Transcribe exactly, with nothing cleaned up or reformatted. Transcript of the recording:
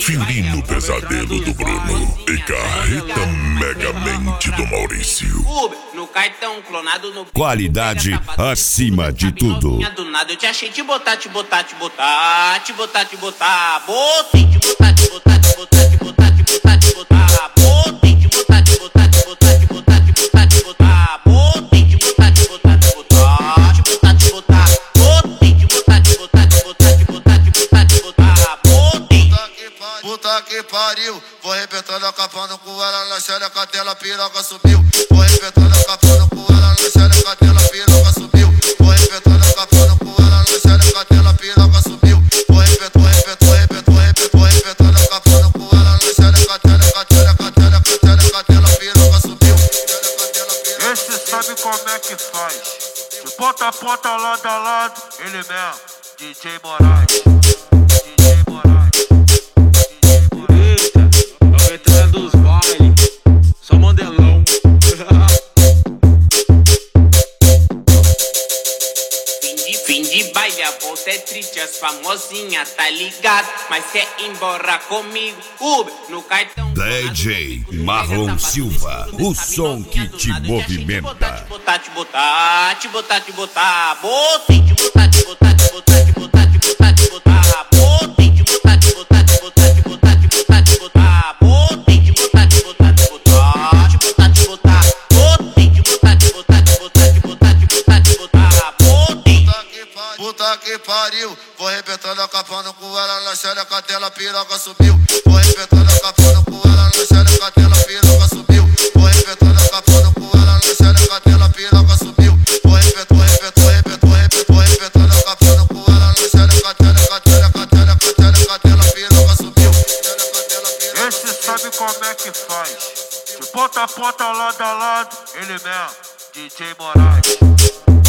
Conferindo o pesadelo do Bruno e carreta megamente do Maurício. No cartão clonado no Qualidade acima de tudo. Do nada eu te achei te botar, te botar, te botar, te botar, te botar, botei te botar, te botar, te botar, te botar, te botar, te botar, botei te botar, te botar, te botar, te botar, te botar, te botar, botei te botar, te botar, te botar, te botar, te botar, botei te botar, te botar, te botar, te botar, te botar, te botar, botei. Puta que pariu, vou arrebentando a capa no cu, ela na xereca dela, piroca subiu. Vou arrebentando a capa no cu, ela na xereca dela, piroca subiu. Vou arrebentando a capa no cu, ela na xereca dela, piroca subiu. Vou arrebentando, arrebentando, arrebentando, arrebentando, arrebentando a capa no cu, ela na xereca dela, xereca dela, xereca dela, piroca subiu. Esse sabe como é que faz, de ponta a ponta, lado a lado, ele mesmo, D J Moraes. D J Moraes. Dos baile, só modelão. Fim de, fim de baile, a volta é triste, as famosinhas tá ligado, mas quer ir embora comigo. Uber no cartão. D J Marlon Silva, o som que te movimenta. Te botar, te botar, te botar, te botar, botei te botar, te botar, te botar, te botar, te botar, te botar, botei te botar, te botar, te botar, te botar, te botar, te botar, botei te botar, te botar, te botar, te botar, te botar, botei te botar, te botar, te botar, te botar, te botar, te botar, botei. Puta que pariu, vou arrebentando a capa no cu, ela na xereca dela, piroca subiu. Vou arrebentando a capa no cu, ela na xereca dela, piroca subiu. Vou arrebentando a capa no cu, ela na xereca dela, piroca subiu. Vou arrebentando, arrebentando, arrebentando, arrebentando, arrebentando a capa no cu, ela na xereca dela, xereca dela, xereca dela, piroca subiu. Esse sabe como é que faz, de ponta a ponta, lado a lado, ele mesmo, D J Moraes.